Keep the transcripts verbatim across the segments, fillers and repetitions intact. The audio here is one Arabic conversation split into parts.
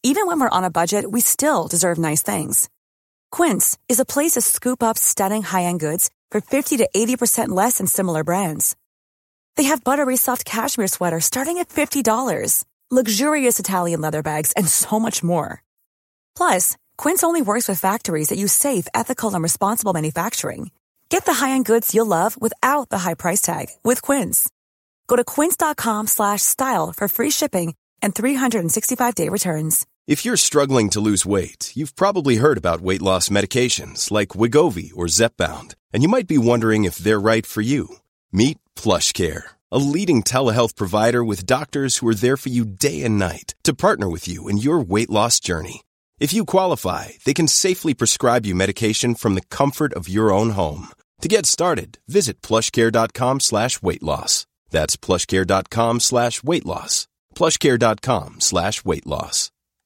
Even when we're on a budget, we still deserve nice things. Quince is a place to scoop up stunning high-end goods for fifty to eighty percent less than similar brands. They have buttery soft cashmere sweaters starting at fifty dollars, luxurious Italian leather bags, and so much more. Plus, Quince only works with factories that use safe, ethical, and responsible manufacturing. Get the high-end goods you'll love without the high price tag with Quince. Go to quince.com slash style for free shipping and three sixty-five day returns. If you're struggling to lose weight, you've probably heard about weight loss medications like Wegovy or Zepbound, and you might be wondering if they're right for you. Meet PlushCare, a leading telehealth provider with doctors who are there for you day and night to partner with you in your weight loss journey. If you qualify, they can safely prescribe you medication from the comfort of your own home. To get started, visit plushcare.com slash weight loss. That's plushcare.com slash weight loss. plushcare.com slash weight loss.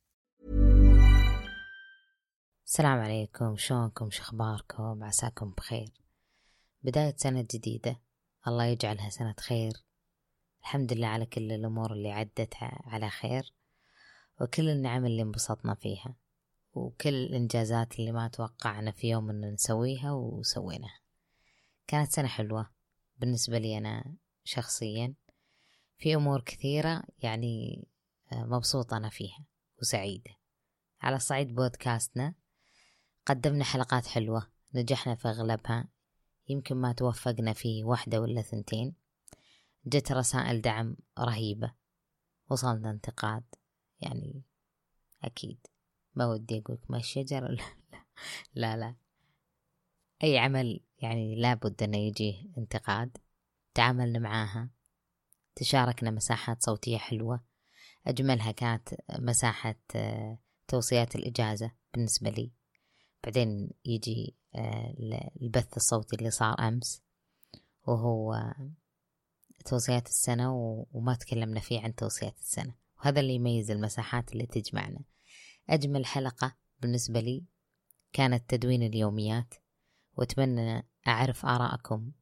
السلام عليكم، شلونكم؟ شخباركم؟ عساكم بخير. بداية سنة جديدة، الله يجعلها سنة خير. الحمد لله على كل الأمور اللي عدت على خير، وكل النعم اللي انبسطنا فيها، وكل الإنجازات اللي ما توقعنا في يوم أن نسويها وسويناها. كانت سنة حلوة بالنسبة لي أنا شخصيا، في أمور كثيرة يعني مبسوطة أنا فيها وسعيدة. على صعيد بودكاستنا قدمنا حلقات حلوة، نجحنا في أغلبها، يمكن ما توفقنا في واحدة ولا ثنتين. جت رسائل دعم رهيبة، وصلنا انتقاد، يعني أكيد ما ودي أقولك ما الشجرة لا, لا لا أي عمل يعني لابد أن يجيه انتقاد. تعاملنا معاها، تشاركنا مساحات صوتية حلوة، أجملها كانت مساحة توصيات الإجازة بالنسبة لي. بعدين يجي البث الصوتي اللي صار أمس، وهو توصيات السنة، وما تكلمنا فيه عن توصيات السنة، وهذا اللي يميز المساحات اللي تجمعنا. أجمل حلقة بالنسبة لي كانت تدوين اليوميات، وأتمنى أعرف آراءكم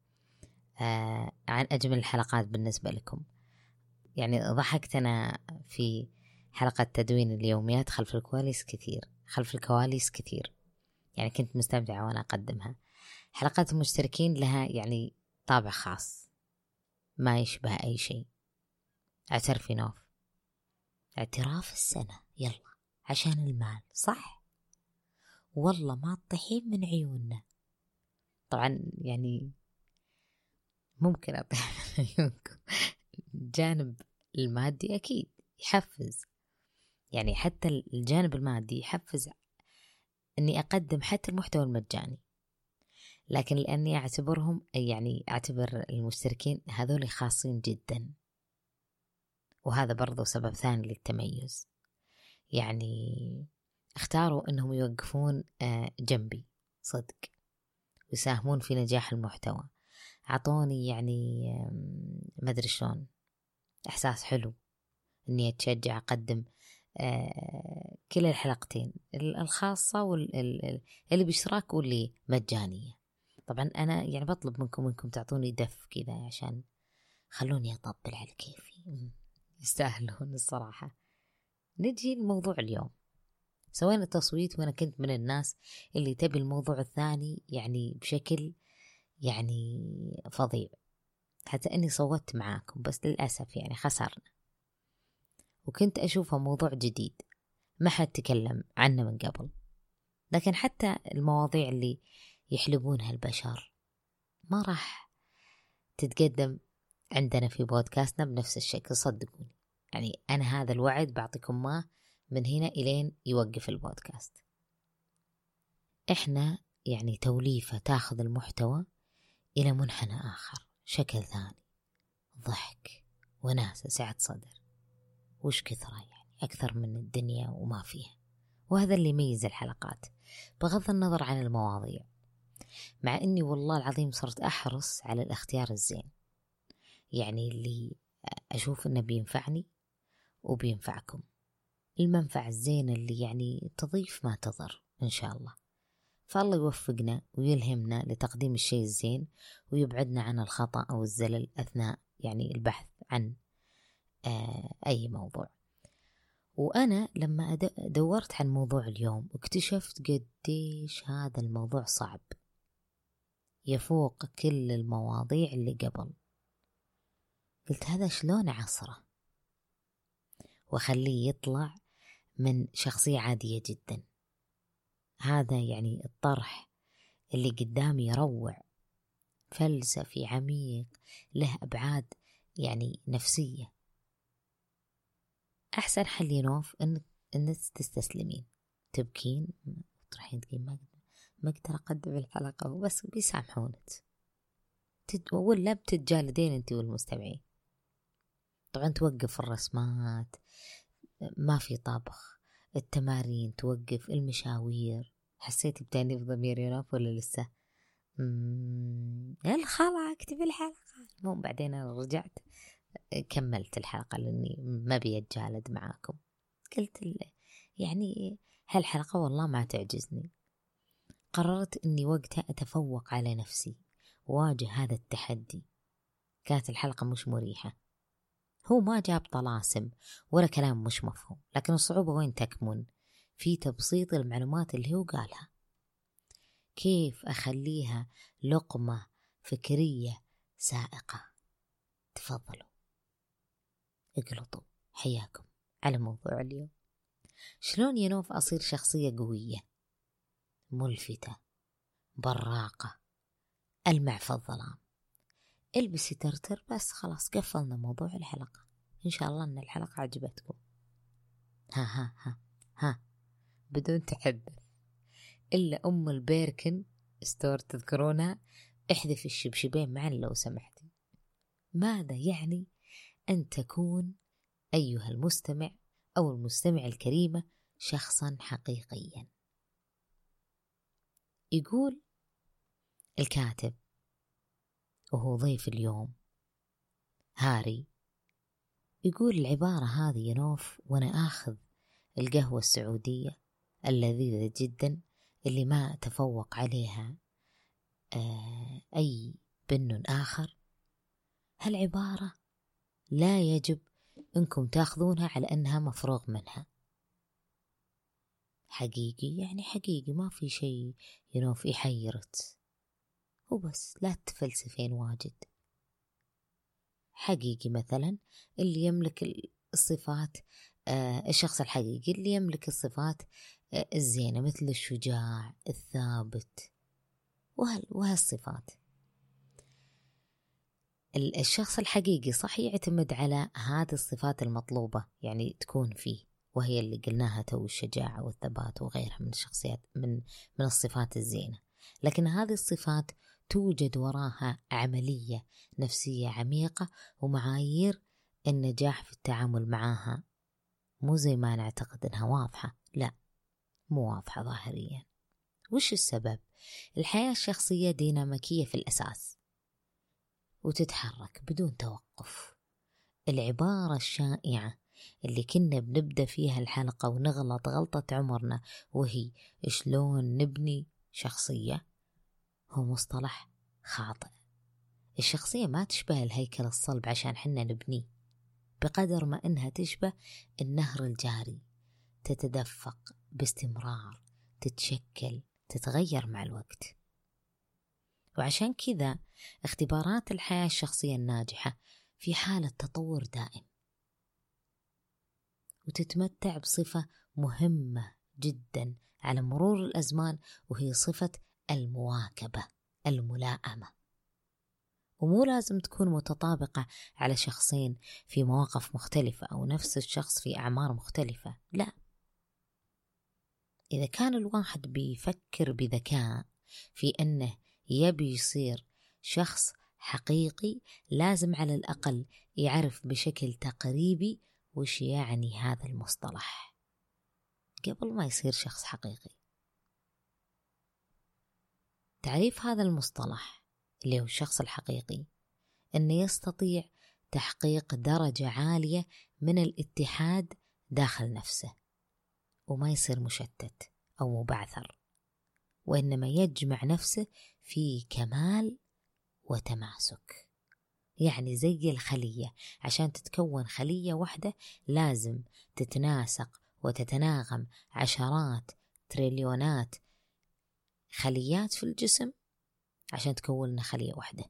عن أجمل الحلقات بالنسبة لكم. يعني ضحكت أنا في حلقة تدوين اليوميات خلف الكواليس كثير، خلف الكواليس كثير، يعني كنت مستمتعة وأنا أقدمها. حلقات المشتركين لها يعني طابع خاص ما يشبه أي شيء. اعترفي نوف، اعتراف السنة، يلا عشان المال، صح؟ والله ما تطيحين من عيوننا. طبعا يعني ممكن أطيح من عيونكم. الجانب المادي أكيد يحفز، يعني حتى الجانب المادي يحفز أني أقدم حتى المحتوى المجاني، لكن لأني أعتبرهم يعني أعتبر المشتركين هذول خاصين جدا، وهذا برضو سبب ثاني للتميز. يعني اختاروا أنهم يوقفون جنبي صدق، ويساهمون في نجاح المحتوى. عطوني يعني ما أدري شلون إحساس حلو أني أتشجع أقدم كل الحلقتين، الخاصة واللي باشتراك واللي مجانية. طبعا أنا يعني بطلب منكم أنكم تعطوني دف كذا عشان خلوني أطبل على كيفي، يستاهلون الصراحة. نجي الموضوع اليوم. سوينا تصويت، وأنا كنت من الناس اللي تبي الموضوع الثاني يعني بشكل يعني فظيع، حتى أني صوتت معاكم، بس للأسف يعني خسرنا. وكنت أشوفه موضوع جديد ما حد تكلم عنه من قبل، لكن حتى المواضيع اللي يحلبونها البشر ما راح تتقدم عندنا في بودكاستنا بنفس الشكل، صدقوني. يعني أنا هذا الوعد بعطيكم ما من هنا إلين يوقف البودكاست. إحنا يعني توليفة تاخذ المحتوى إلى منحنى آخر، شكل ثاني، ضحك وناسة، سعة صدر، وش كثرة يعني أكثر من الدنيا وما فيها. وهذا اللي يميز الحلقات بغض النظر عن المواضيع، مع أني والله العظيم صرت أحرص على الاختيار الزين، يعني اللي أشوف أنه بينفعني وبينفعكم، المنفعة الزينة اللي يعني تضيف ما تضر إن شاء الله. فالله يوفقنا ويلهمنا لتقديم الشيء الزين، ويبعدنا عن الخطأ أو الزلل أثناء يعني البحث عن آه أي موضوع. وأنا لما دورت عن موضوع اليوم اكتشفت قديش هذا الموضوع صعب، يفوق كل المواضيع اللي قبل. قلت هذا شلون عصره وخليه يطلع من شخصية عادية جدا؟ هذا يعني الطرح اللي قدامي يروع، فلسفي عميق، له أبعاد يعني نفسية. أحسن حل ينوف إنك إنك تستسلمين، تبكين، تروحين تقولين ما ما أقدر أقدم الحلقة وبس بيسامحونك، تد... ولا بتتجالدين أنت والمستمعين. طبعا توقف الرسمات، ما في طبخ، التمارين توقف، المشاوير. حسيتي بتأنيب ضمير ينوف ولا لسه؟ اممم الخلا اكتب الحلقة. مو بعدين أنا رجعت كملت الحلقة لأني ما بيتجالد معاكم. قلت يعني هالحلقة والله ما تعجزني. قررت أني وقتها أتفوق على نفسي واجه هذا التحدي. كانت الحلقة مش مريحة، هو ما جاب طلاسم ولا كلام مش مفهوم، لكن الصعوبة وين تكمن؟ في تبسيط المعلومات اللي هو قالها. كيف أخليها لقمة فكرية سائقة؟ تفضلوا اقلطوا حياكم على موضوع اليوم. شلون ينوف أصير شخصية قوية ملفتة براقة ألمع في الظلام؟ البسي ترتر بس، خلاص قفلنا موضوع الحلقة. إن شاء الله أن الحلقة عجبتكم. ها ها ها ها بدون تحدث إلا أم البيركن ستور، تذكرونها؟ احذف الشبشبين معا لو سمحتي. ماذا يعني أن تكون أيها المستمع أو المستمع الكريمة شخصا حقيقيا؟ يقول الكاتب وهو ضيف اليوم هاري، يقول العبارة هذه ينوف وأنا آخذ القهوة السعودية اللذيذة جدا اللي ما تفوق عليها آه أي بن آخر. هالعبارة لا يجب أنكم تأخذونها على أنها مفروغ منها. حقيقي يعني حقيقي ما في شيء ينوف يحيرك، وبس لا تفلسفين واجد. حقيقي مثلا اللي يملك الصفات آه الشخص الحقيقي اللي يملك الصفات آه الزينة، مثل الشجاع، الثابت، وهال وهالصفات. الشخص الحقيقي صح يعتمد على هذه الصفات المطلوبة يعني تكون فيه، وهي اللي قلناها تو، الشجاعة والثبات وغيرها من الشخصيات من من الصفات الزينة. لكن هذه الصفات توجد وراها عملية نفسية عميقة ومعايير النجاح في التعامل معها، مو زي ما نعتقد انها واضحة. لا، مو واضحة ظاهريا. وش السبب؟ الحياة الشخصية ديناميكية في الأساس وتتحرك بدون توقف. العبارة الشائعة اللي كنا بنبدأ فيها الحلقة ونغلط غلطة عمرنا، وهي شلون نبني شخصية، هو مصطلح خاطئ. الشخصية ما تشبه الهيكل الصلب عشان حنا نبنيه، بقدر ما إنها تشبه النهر الجاري، تتدفق باستمرار، تتشكل، تتغير مع الوقت. وعشان كذا اختبارات الحياة الشخصية الناجحة في حالة تطور دائم، وتتمتع بصفة مهمة جدا على مرور الأزمان، وهي صفة المواكبة، الملائمة. ومو لازم تكون متطابقة على شخصين في مواقف مختلفة أو نفس الشخص في أعمار مختلفة، لا. إذا كان الواحد بيفكر بذكاء في أنه يبي يصير شخص حقيقي، لازم على الأقل يعرف بشكل تقريبي وش يعني هذا المصطلح قبل ما يصير شخص حقيقي. تعريف هذا المصطلح اللي هو الشخص الحقيقي أنه يستطيع تحقيق درجة عالية من الاتحاد داخل نفسه، وما يصير مشتت أو مبعثر، وإنما يجمع نفسه في كمال وتماسك. يعني زي الخلية، عشان تتكون خلية واحدة لازم تتناسق وتتناغم عشرات تريليونات خليات في الجسم عشان تكون لنا خلية واحدة.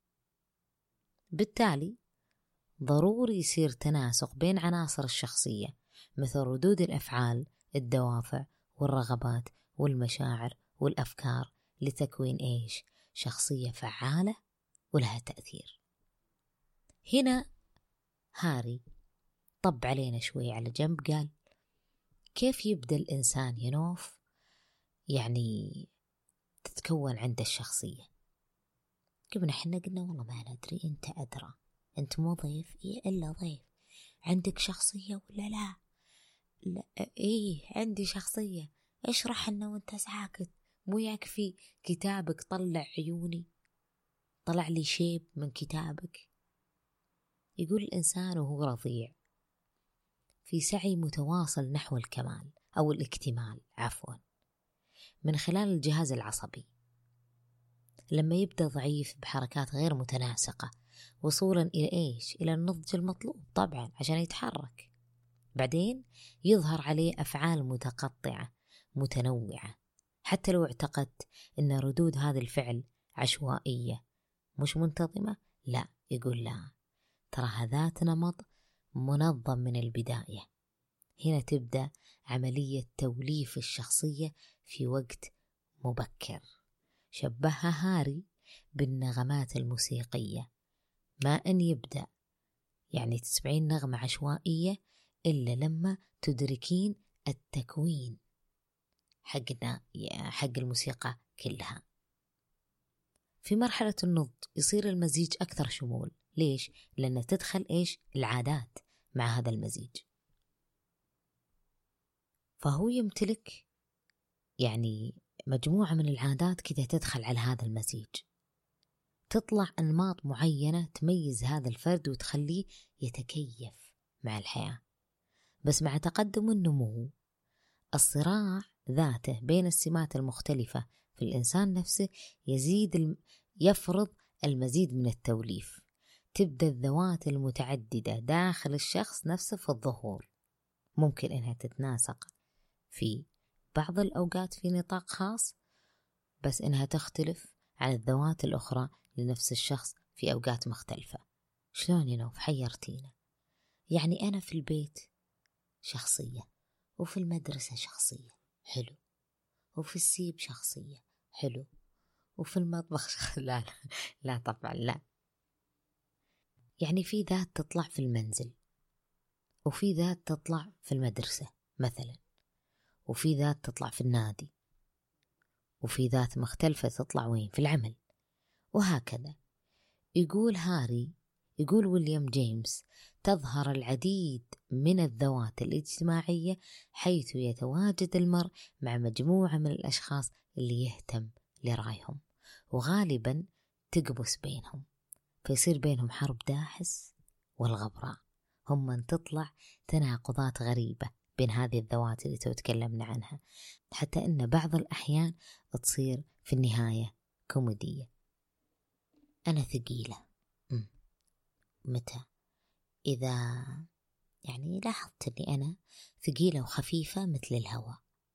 بالتالي ضروري يصير تناسق بين عناصر الشخصية مثل ردود الأفعال، الدوافع والرغبات والمشاعر والأفكار لتكوين إيش؟ شخصية فعالة ولها تأثير. هنا هاري طب علينا شوي على جنب، قال كيف يبدأ الإنسان ينوف يعني تتكون عنده الشخصية؟ قبل احنا قلنا والله ما ندري، انت أدرى، انت مو ضيف إيه إلا ضيف، عندك شخصية ولا لا؟ لا ايه عندي شخصية. اشرح لنا وانت ساكت، مو يكفي كتابك طلع عيوني، طلع لي شيب من كتابك. يقول الإنسان وهو رضيع في سعي متواصل نحو الكمال أو الاكتمال عفوا من خلال الجهاز العصبي، لما يبدأ ضعيف بحركات غير متناسقة وصولا إلى إيش؟ إلى النضج المطلوب طبعا عشان يتحرك. بعدين يظهر عليه أفعال متقطعة متنوعة، حتى لو اعتقدت أن ردود هذا الفعل عشوائية مش منتظمة، لا، يقول لا، ترى هذات نمط منظم من البداية. هنا تبدأ عملية توليف الشخصية في وقت مبكر. شبهها هاري بالنغمات الموسيقية، ما أن يبدأ يعني تسمعين نغمة عشوائية إلا لما تدركين التكوين حقنا حق الموسيقى كلها. في مرحلة النضج يصير المزيج أكثر شمول. ليش؟ لأن تدخل إيش؟ العادات مع هذا المزيج، فهو يمتلك يعني مجموعة من العادات كده تدخل على هذا المزيج، تطلع أنماط معينة تميز هذا الفرد وتخليه يتكيف مع الحياة. بس مع تقدم النمو الصراع ذاته بين السمات المختلفة في الإنسان نفسه يزيد الم... يفرض المزيد من التوليف. تبدأ الذوات المتعددة داخل الشخص نفسه في الظهور، ممكن إنها تتناسق في بعض الأوقات في نطاق خاص، بس إنها تختلف عن الذوات الأخرى لنفس الشخص في أوقات مختلفة. شلون ينوف؟ حيرتينا. يعني أنا في البيت شخصية، وفي المدرسة شخصية حلو، وفي السيب شخصية حلو، وفي المطبخ شخ... لا لا لا طبعا لا. يعني في ذات تطلع في المنزل، وفي ذات تطلع في المدرسة مثلا، وفي ذات تطلع في النادي، وفي ذات مختلفة تطلع وين؟ في العمل، وهكذا. يقول هاري يقول ويليام جيمس تظهر العديد من الذوات الاجتماعية حيث يتواجد المرء مع مجموعة من الأشخاص اللي يهتم لرأيهم، وغالبا تقبس بينهم، فيصير بينهم حرب داحس والغبراء. هم من تطلع تناقضات غريبة بين هذه الذوات اللي تكلمنا عنها، حتى أن بعض الأحيان تصير في النهاية كوميدية. أنا ثقيلة. م. متى؟ إذا يعني لاحظت أني أنا ثقيلة وخفيفة مثل الهواء.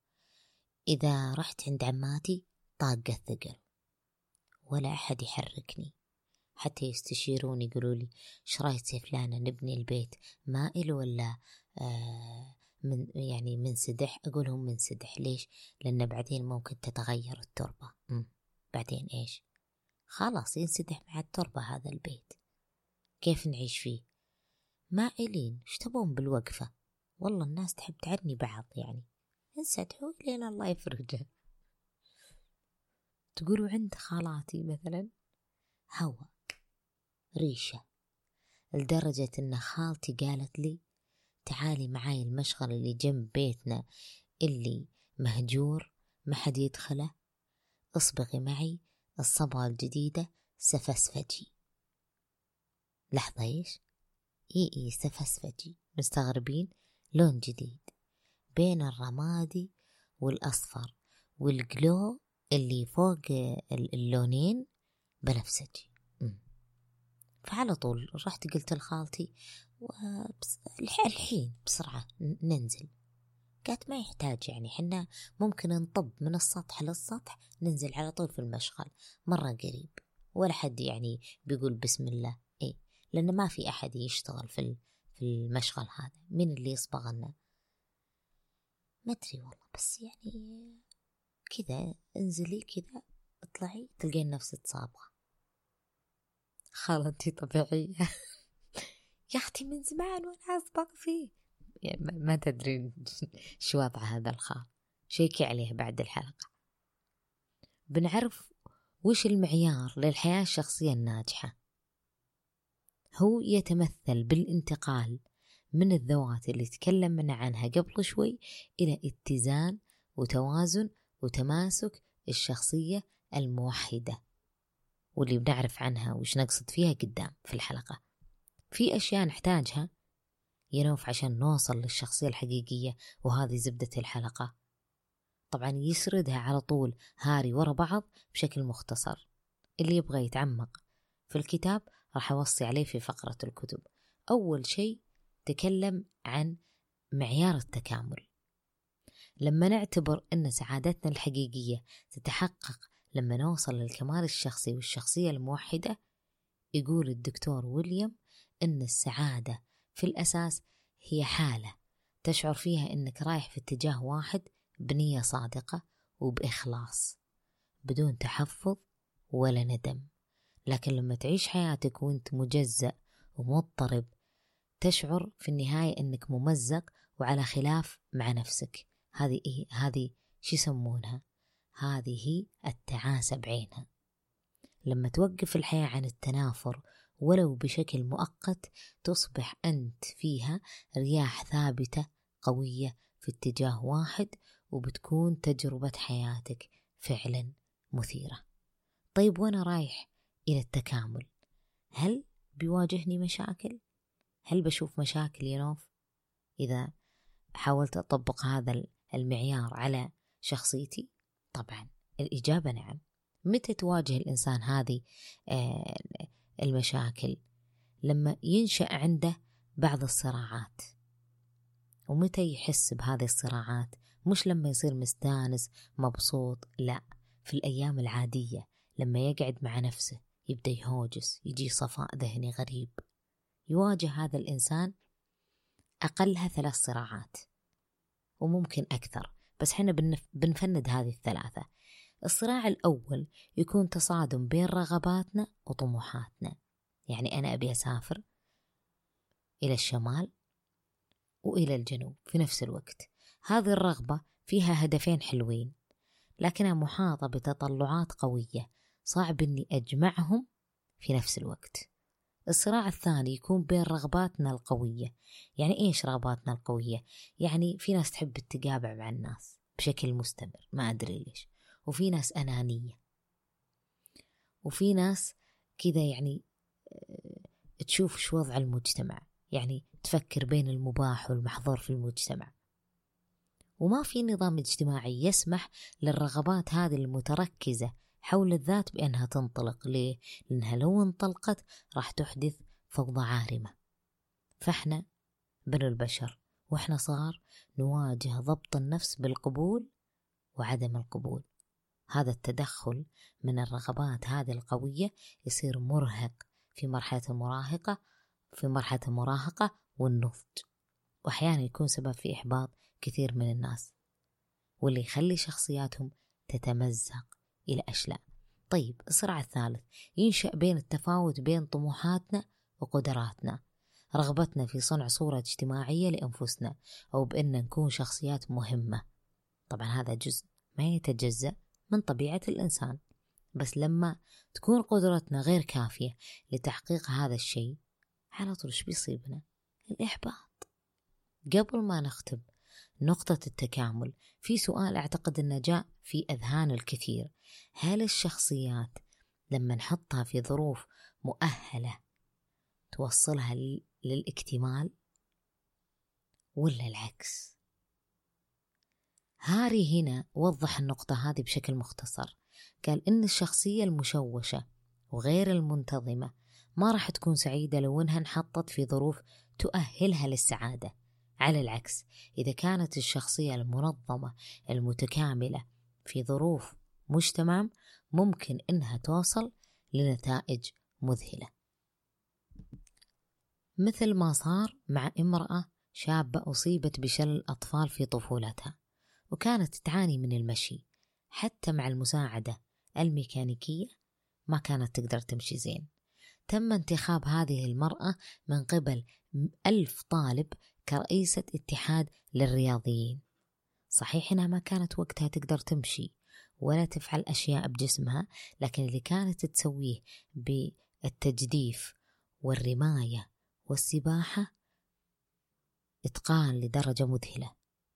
إذا رحت عند عماتي طاقة الثقل ولا أحد يحركني، حتى يستشيرون يقولوا لي شرايت يا فلانة نبني البيت مائل ولا آه من يعني منسدح؟ أقولهم منسدح. ليش؟ لأن بعدين ممكن تتغير التربة. م. بعدين إيش؟ خلاص ينسدح مع التربة هذا البيت، كيف نعيش فيه؟ مائلين. ايش تبون بالوقفة؟ والله الناس تحب تعني بعض، يعني انسدحوا لين الله يفرجه. تقولوا عند خالاتي مثلا هوا ريشة، لدرجة ان خالتي قالت لي تعالي معاي المشغل اللي جنب بيتنا اللي مهجور ما حد يدخله، اصبغي معي الصبغة الجديدة سفسفجي. لحظة ايش؟ اي اي سفسفجي. مستغربين؟ لون جديد بين الرمادي والأصفر والجلو اللي فوق اللونين بنفسجي. فعلى طول رحت قلت لخالتي الحين بسرعة ننزل. قالت ما يحتاج، يعني حنا ممكن نطب من السطح للسطح، ننزل على طول في المشغل مرة قريب، ولا حد يعني بيقول بسم الله. إيه، لأن ما في أحد يشتغل في في المشغل هذا، مين اللي يصبغ لنا؟ ما أدري والله، بس يعني كذا انزلي كذا اطلعي تلقين نفسك صابغة. خالتي طبيعية يا أختي من زمان وأنا أصبغ فيه. يعني ما تدرين شو وضع هذا الخال، شيكي عليه بعد الحلقة. بنعرف وش المعيار للحياة الشخصية الناجحة. هو يتمثل بالانتقال من الذوات اللي تكلمنا عنها قبل شوي إلى اتزان وتوازن وتماسك الشخصية الموحدة، واللي بنعرف عنها وش نقصد فيها قدام في الحلقة. في أشياء نحتاجها ينوف عشان نوصل للشخصية الحقيقية، وهذه زبدة الحلقة. طبعا يسردها على طول هاري ورا بعض بشكل مختصر. اللي يبغى يتعمق في الكتاب راح أوصي عليه في فقرة الكتب. أول شيء تكلم عن معيار التكامل. لما نعتبر أن سعادتنا الحقيقية تتحقق لما نوصل للكمال الشخصي والشخصية الموحدة، يقول الدكتور ويليام أن السعادة في الأساس هي حالة تشعر فيها أنك رايح في اتجاه واحد بنية صادقة وبإخلاص بدون تحفظ ولا ندم. لكن لما تعيش حياتك وانت مجزأ ومضطرب، تشعر في النهاية أنك ممزق وعلى خلاف مع نفسك. هذه إيه؟ هذه شو يسمونها؟ هذه هي التعاسة بعينها. لما توقف الحياة عن التنافر ولو بشكل مؤقت، تصبح أنت فيها رياح ثابتة قوية في اتجاه واحد، وبتكون تجربة حياتك فعلا مثيرة. طيب وأنا رايح إلى التكامل، هل بيواجهني مشاكل؟ هل بشوف مشاكل ينوف إذا حاولت أطبق هذا المعيار على شخصيتي؟ طبعا الإجابة نعم. متى تواجه الإنسان هذه المشاكل؟ لما ينشأ عنده بعض الصراعات. ومتى يحس بهذه الصراعات؟ مش لما يصير مستانس مبسوط، لا، في الأيام العادية لما يقعد مع نفسه يبدأ يهوجس، يجي صفاء ذهني غريب. يواجه هذا الإنسان أقلها ثلاث صراعات وممكن أكثر، بس حنا بنفند هذه الثلاثة. الصراع الأول يكون تصادم بين رغباتنا وطموحاتنا. يعني أنا أبي أسافر إلى الشمال وإلى الجنوب في نفس الوقت. هذه الرغبة فيها هدفين حلوين، لكنها محاطة بتطلعات قوية، صعب أني أجمعهم في نفس الوقت. الصراع الثاني يكون بين رغباتنا القوية. يعني إيش رغباتنا القوية؟ يعني في ناس تحب التقابع مع الناس بشكل مستمر، ما أدري ليش، وفي ناس أنانية، وفي ناس كذا يعني تشوف شو وضع المجتمع، يعني تفكر بين المباح والمحظور في المجتمع. وما في نظام اجتماعي يسمح للرغبات هذه المتركزة حول الذات بأنها تنطلق. ليه؟ لأنها لو انطلقت راح تحدث فوضى عارمة. فإحنا بنو البشر وإحنا صار نواجه ضبط النفس بالقبول وعدم القبول. هذا التدخل من الرغبات هذه القوية يصير مرهق في مرحلة المراهقة في مرحلة المراهقة والنضج، وأحيانا يكون سبب في إحباط كثير من الناس، واللي يخلي شخصياتهم تتمزق إلى أشلاء. طيب الصراع الثالث ينشأ بين التفاوت بين طموحاتنا وقدراتنا، رغبتنا في صنع صورة اجتماعية لأنفسنا أو بأن نكون شخصيات مهمة. طبعا هذا جزء ما يتجزأ من طبيعة الإنسان، بس لما تكون قدرتنا غير كافية لتحقيق هذا الشيء، على طول شو بيصيبنا؟ الإحباط. قبل ما نختم نقطة التكامل، في سؤال أعتقد أنه جاء في أذهان الكثير: هل الشخصيات لما نحطها في ظروف مؤهلة توصلها للاكتمال ولا العكس؟ هاري هنا وضح النقطة هذه بشكل مختصر. قال إن الشخصية المشوشة وغير المنتظمة ما راح تكون سعيدة لو إنها انحطت في ظروف تؤهلها للسعادة. على العكس، إذا كانت الشخصية المنظمة المتكاملة في ظروف مش تمام ممكن إنها توصل لنتائج مذهلة، مثل ما صار مع امرأة شابة أصيبت بشلل الأطفال في طفولتها وكانت تعاني من المشي، حتى مع المساعدة الميكانيكية ما كانت تقدر تمشي زين. تم انتخاب هذه المرأة من قبل ألف طالب كرئيسة اتحاد للرياضيين. صحيح إنها ما كانت وقتها تقدر تمشي ولا تفعل أشياء بجسمها، لكن اللي كانت تسويه بالتجديف والرماية والسباحة إتقان لدرجة مذهلة.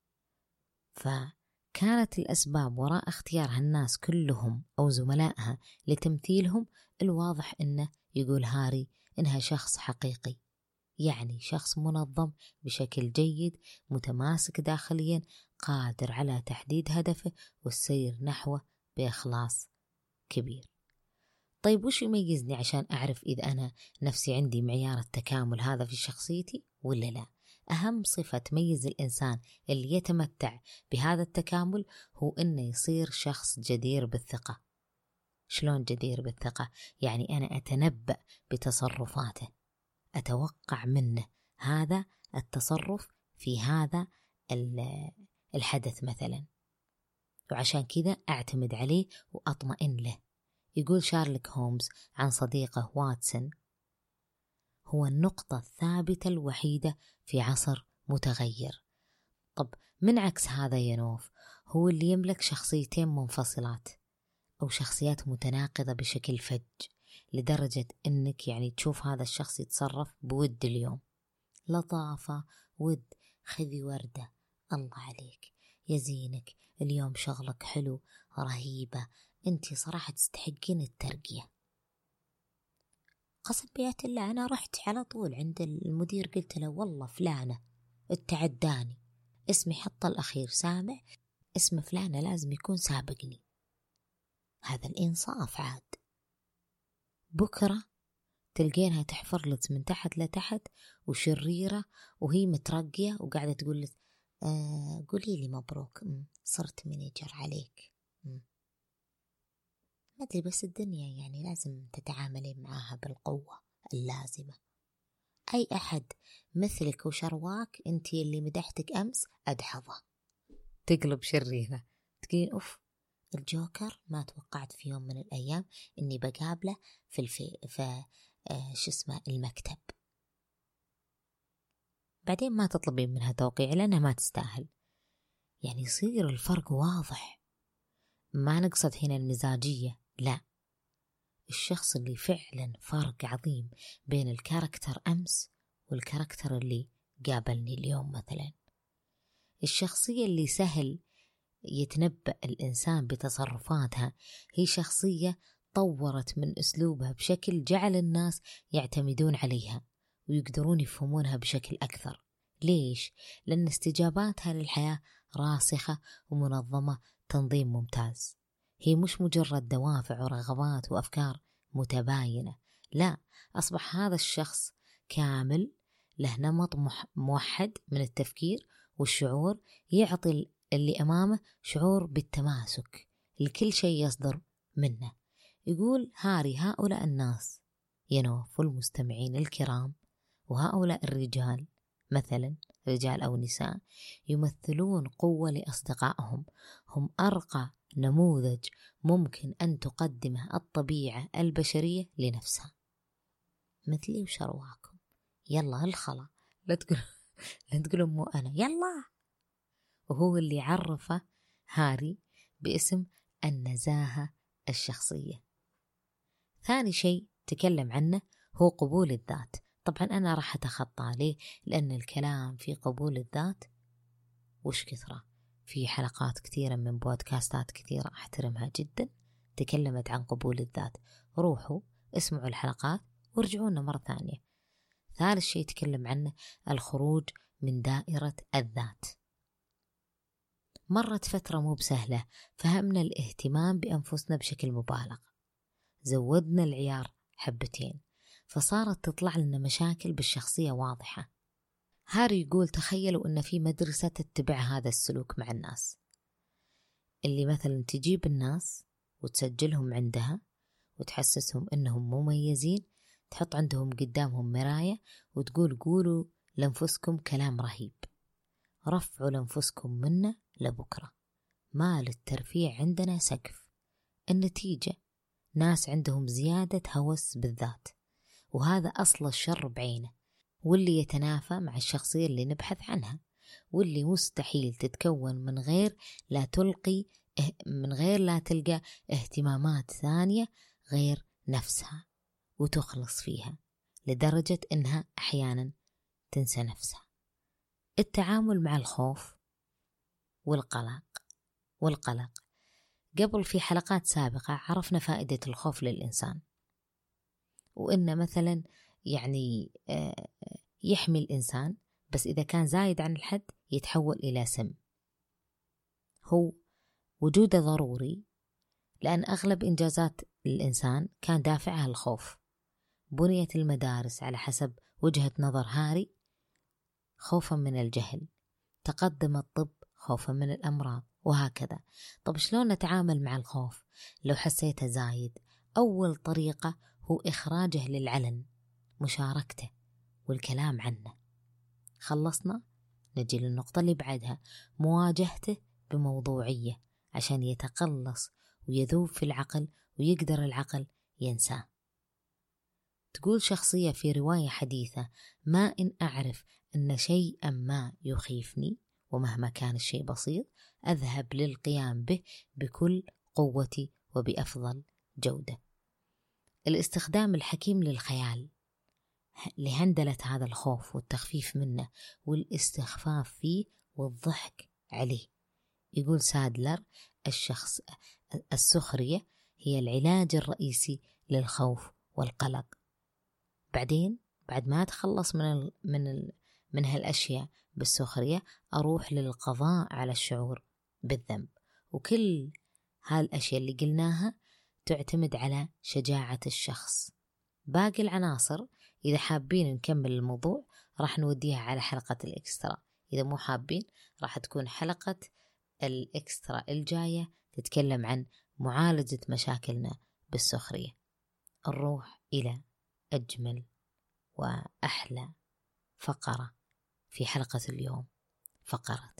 فكانت الأسباب وراء اختيار هالناس كلهم أو زملائها لتمثيلهم الواضح إنه يقول هاري إنها شخص حقيقي، يعني شخص منظم بشكل جيد، متماسك داخليا، قادر على تحديد هدفه والسير نحوه بإخلاص كبير. طيب وش يميزني عشان أعرف إذا أنا نفسي عندي معيار التكامل هذا في شخصيتي ولا لا؟ أهم صفة تميز الإنسان اللي يتمتع بهذا التكامل هو إنه يصير شخص جدير بالثقة. شلون جدير بالثقة؟ يعني أنا أتنبأ بتصرفاته، أتوقع منه هذا التصرف في هذا الحدث مثلا، وعشان كذا أعتمد عليه وأطمئن له. يقول شارلوك هومز عن صديقه واتسون: هو النقطة الثابتة الوحيدة في عصر متغير. طب من عكس هذا يا نوف، هو اللي يملك شخصيتين منفصلات أو شخصيات متناقضة بشكل فج، لدرجة أنك يعني تشوف هذا الشخص يتصرف بود اليوم، لطافة، ود، خذي وردة، الله عليك، يزينك، اليوم شغلك حلو، رهيبة، أنتي صراحة تستحقين الترقية. قسم بيات الله أنا رحت على طول عند المدير قلت له والله فلانة التعداني، اسمي حط الأخير سامع، اسم فلانة لازم يكون سابقني. هذا الإنصاف عاد. بكرة تلقينها تحفر لك من تحت لتحت وشريرة وهي مترقية وقاعدة تقول لك آه قولي لي مبروك، صرت منيجر عليك. ما أدري بس الدنيا يعني لازم تتعاملين معاها بالقوة اللازمة. أي أحد مثلك وشرواك أنتي اللي مدحتك أمس أدحضه تقلب شريرة، تقولين أوف الجوكر ما توقعت في يوم من الأيام إني بقابله في الفي في آه شو اسمه المكتب. بعدين ما تطلبين منها توقيع لأنها ما تستاهل. يعني يصير الفرق واضح. ما نقصد هنا المزاجية، لا، الشخص اللي فعلا فرق عظيم بين الكاركتر أمس والكاركتر اللي قابلني اليوم مثلا. الشخصية اللي سهل يتنبأ الإنسان بتصرفاتها هي شخصية طورت من أسلوبها بشكل جعل الناس يعتمدون عليها ويقدرون يفهمونها بشكل أكثر. ليش؟ لأن استجاباتها للحياة راسخة ومنظمة، تنظيم ممتاز. هي مش مجرد دوافع ورغبات وأفكار متباينة، لا، أصبح هذا الشخص كامل، له نمط موحد من التفكير والشعور، يعطي اللي أمامه شعور بالتماسك لكل شيء يصدر منه. يقول هاري هؤلاء الناس ينوف والمستمعين الكرام وهؤلاء الرجال مثلا، رجال أو نساء، يمثلون قوة لأصدقائهم، هم أرقى نموذج ممكن أن تقدمه الطبيعة البشرية لنفسها، مثلي وشرواكم. يلا الخلا، لا تقول لا تقولوا مو أنا، يلا. وهو اللي عرفه هاري باسم النزاهة الشخصية. ثاني شيء تكلم عنه هو قبول الذات. طبعا أنا راح أتخطى عليه لأن الكلام في قبول الذات وش كثرة، في حلقات كثيرة من بودكاستات كثيرة أحترمها جدا تكلمت عن قبول الذات. روحوا اسمعوا الحلقات ورجعونا مرة ثانية. ثالث شيء تكلم عنه الخروج من دائرة الذات. مرت فترة مو بسهلة، فهمنا الاهتمام بأنفسنا بشكل مبالغ، زودنا العيار حبتين، فصارت تطلع لنا مشاكل بالشخصية واضحة. هاري يقول تخيلوا أن في مدرسة تتبع هذا السلوك مع الناس، اللي مثلا تجيب الناس وتسجلهم عندها وتحسسهم أنهم مميزين، تحط عندهم قدامهم مراية وتقول قولوا لأنفسكم كلام رهيب، رفعوا لأنفسكم منا لبكرة، ما للترفيع عندنا سقف. النتيجة ناس عندهم زيادة هوس بالذات، وهذا أصل الشر بعينه، واللي يتنافى مع الشخصية اللي نبحث عنها، واللي مستحيل تتكون من غير لا تلقي من غير لا تلقى اهتمامات ثانية غير نفسها وتخلص فيها، لدرجة إنها أحيانا تنسى نفسها. التعامل مع الخوف والقلق والقلق قبل في حلقات سابقة عرفنا فائدة الخوف للإنسان، وإنه مثلا يعني يحمي الإنسان، بس إذا كان زايد عن الحد يتحول إلى سم. هو وجوده ضروري لأن أغلب إنجازات الإنسان كان دافعها الخوف. بنيت المدارس على حسب وجهة نظر هاري خوفا من الجهل، تقدم الطب خوفا من الأمراض، وهكذا. طب شلون نتعامل مع الخوف لو حسيته زايد؟ أول طريقة هو إخراجه للعلن، مشاركته والكلام عنه. خلصنا، نجي للنقطة اللي بعدها، مواجهته بموضوعية عشان يتقلص ويذوب في العقل ويقدر العقل ينساه. تقول شخصية في رواية حديثة: ما إن أعرف أن شيئا ما يخيفني ومهما كان الشيء بسيط أذهب للقيام به بكل قوتي وبأفضل جودة. الاستخدام الحكيم للخيال لهندلة هذا الخوف والتخفيف منه والاستخفاف فيه والضحك عليه. يقول سادلر: الشخص السخرية هي العلاج الرئيسي للخوف والقلق. بعدين بعد ما أتخلص من ال من ال من هالأشياء بالسخرية أروح للقضاء على الشعور بالذنب. وكل هالأشياء اللي قلناها تعتمد على شجاعة الشخص. باقي العناصر إذا حابين نكمل الموضوع راح نوديها على حلقة الإكسترا، إذا مو حابين راح تكون حلقة الإكسترا الجاية تتكلم عن معالجة مشاكلنا بالسخرية. نروح إلى أجمل وأحلى فقرة في حلقة اليوم، فقرة